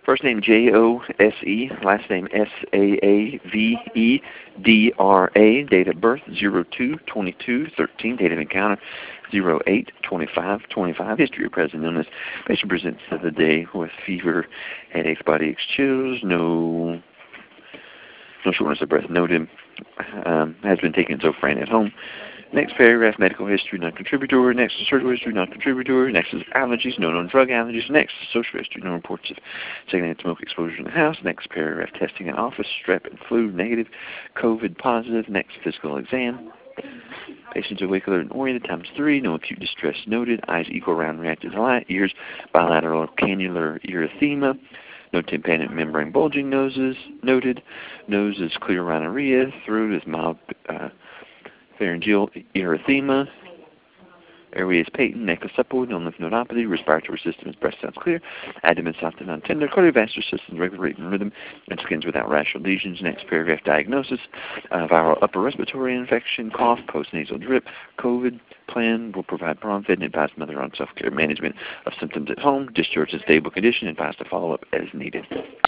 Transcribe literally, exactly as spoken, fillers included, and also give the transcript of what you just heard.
First name J O S E, last name S A A V E D R A, date of birth zero two twenty-two thirteen, date of encounter zero eight twenty-five twenty-five, history of present illness. Patient presents to the day with fever, headaches, body aches, chills, no, no shortness of breath noted, um, has been taking Zofran at home. Next paragraph, medical history, non-contributory. Next is surgical history, non-contributory. Next is allergies, no known drug allergies. Next is social history, no reports of secondhand smoke exposure in the house. Next paragraph, testing in office, strep and flu, negative, COVID positive. Next, physical exam. Patients awake, alert, and oriented, times three. No acute distress noted. Eyes equal, round, reactive to light. Ears, bilateral cannular erythema. No tympanic membrane bulging. Noses noted. Nose is clear rhinorrhea. Throat is mild uh, pharyngeal erythema. Airway is patent. Neck is supple. No lymph nodopathy. Respiratory system is breast sounds clear. Abdomen soft and non-tender. Cardiovascular system regular rate and rhythm. And skins without rash or lesions. Next paragraph, diagnosis. Uh, viral upper respiratory infection. Cough. Postnasal drip. COVID. Plan will provide Bronfed and advise mother on self-care management of symptoms at home. Discharge in stable condition. Advise to follow up as needed.